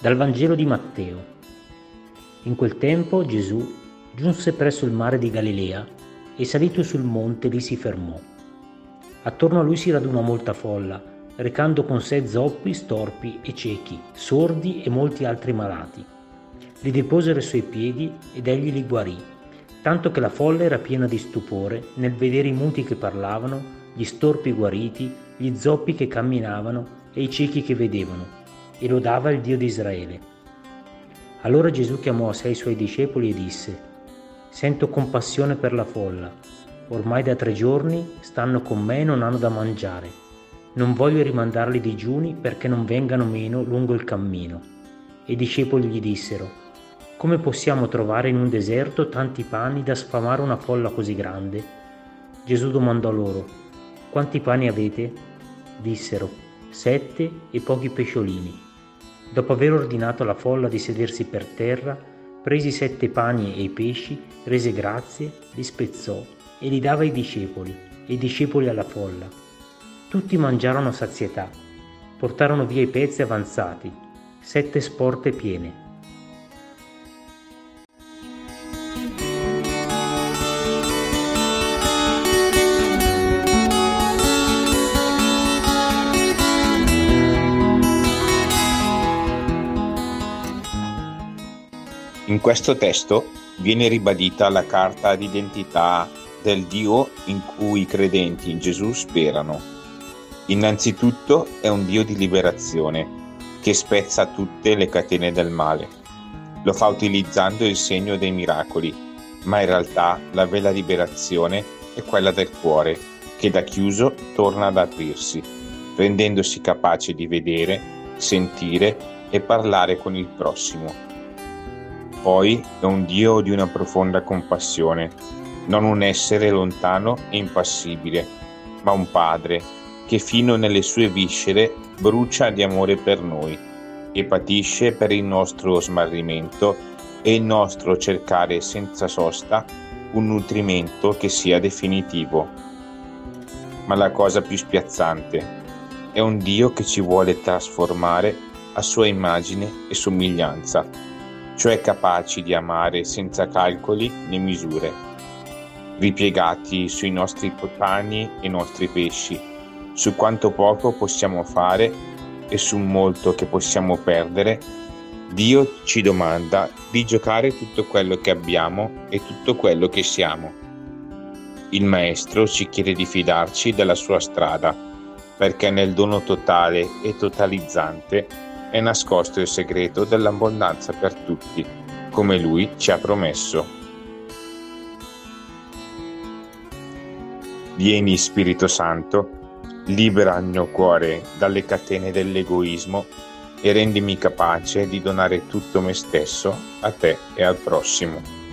Dal Vangelo di Matteo. In quel tempo Gesù giunse presso il mare di Galilea e salito sul monte lì si fermò. Attorno a lui si radunò molta folla, recando con sé zoppi, storpi e ciechi, sordi e molti altri malati. Li deposero ai suoi piedi ed egli li guarì, tanto che la folla era piena di stupore nel vedere i muti che parlavano, gli storpi guariti, gli zoppi che camminavano e i ciechi che vedevano, e lodava il Dio di Israele. Allora Gesù chiamò a sé i suoi discepoli e disse: «Sento compassione per la folla. Ormai da 3 giorni stanno con me e non hanno da mangiare. Non voglio rimandarli digiuni perché non vengano meno lungo il cammino». E i discepoli gli dissero: «Come possiamo trovare in un deserto tanti pani da sfamare una folla così grande?» Gesù domandò loro: «Quanti pani avete?» Dissero: 7 e pochi pesciolini. Dopo aver ordinato alla folla di sedersi per terra, presi 7 pani e i pesci, rese grazie, li spezzò e li dava ai discepoli, e i discepoli alla folla. Tutti mangiarono a sazietà, portarono via i pezzi avanzati, 7 sporte piene. In questo testo viene ribadita la carta d'identità del Dio in cui i credenti in Gesù sperano. Innanzitutto è un Dio di liberazione che spezza tutte le catene del male. Lo fa utilizzando il segno dei miracoli, ma in realtà la vera liberazione è quella del cuore, che da chiuso torna ad aprirsi, rendendosi capace di vedere, sentire e parlare con il prossimo. Poi è un Dio di una profonda compassione, non un essere lontano e impassibile, ma un Padre che fino nelle sue viscere brucia di amore per noi e patisce per il nostro smarrimento e il nostro cercare senza sosta un nutrimento che sia definitivo. Ma la cosa più spiazzante è un Dio che ci vuole trasformare a sua immagine e somiglianza, cioè capaci di amare senza calcoli né misure, ripiegati sui nostri pani e i nostri pesci, su quanto poco possiamo fare e su molto che possiamo perdere. Dio ci domanda di giocare tutto quello che abbiamo e tutto quello che siamo. Il Maestro ci chiede di fidarci della sua strada, perché nel dono totale e totalizzante è nascosto il segreto dell'abbondanza per tutti, come Lui ci ha promesso. Vieni Spirito Santo, libera il mio cuore dalle catene dell'egoismo e rendimi capace di donare tutto me stesso a te e al prossimo.